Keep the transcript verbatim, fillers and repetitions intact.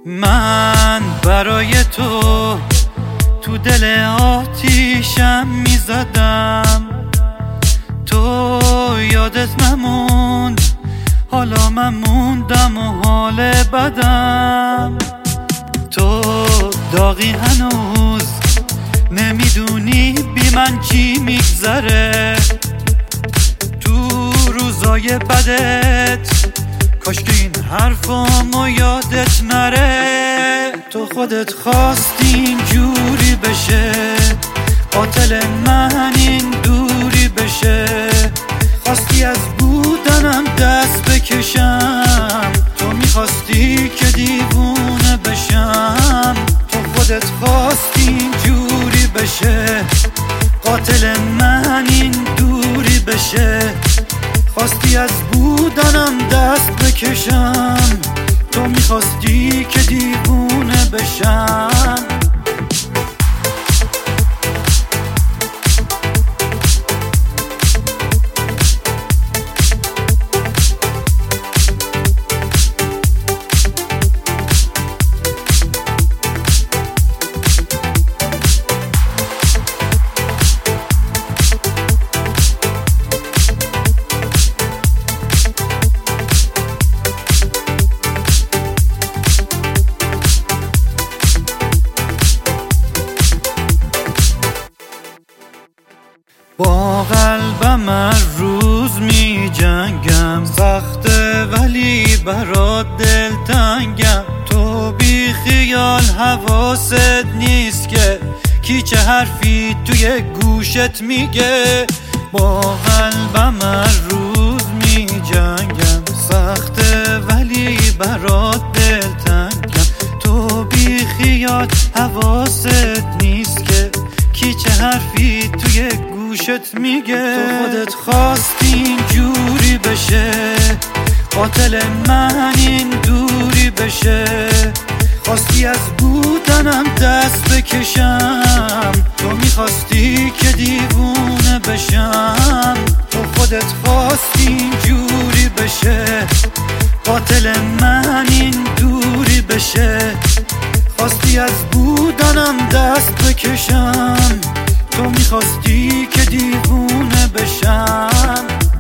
من برای تو تو دل آتیشم میزدم، تو یادت نموند، حالا من موندم و حال بدم. تو داغی هنوز نمیدونی بی من چی میگذره، تو روزای بدت کاش که این حرفامو یادت نره. تو خودت خواستی اینجوری بشه، قاتل من این دوری بشه، خواستی از بودنم دست بکشم، تو میخواستی که دیوونه بشم. تو خودت خواستی اینجوری بشه، قاتل من این دوری بشه، خواستی از بودنم دست بکشم، تو میخواستی که دیوونه بشم. با قلبم هر روز می جنگم، سخته ولی برات دلتنگم. تو بی خیال حواست نیست که کی چه حرفی توی گوشت میگه. با قلبم هر روز می جنگم، سخته ولی برات دلتنگم. تو بی خیال حواست نیست که کی چه حرفی توی گوشت میگه. تو خودت خواستی اینجوری بشه، قاتل من این دوری بشه، خواستی از بودنم دست بکشم، تو میخواستی که دیوونه بشم. تو خودت خواستی اینجوری بشه، قاتل من این دوری بشه، خواستی از بودنم دست بکشم، تو میخواستی که دیوونه بشم.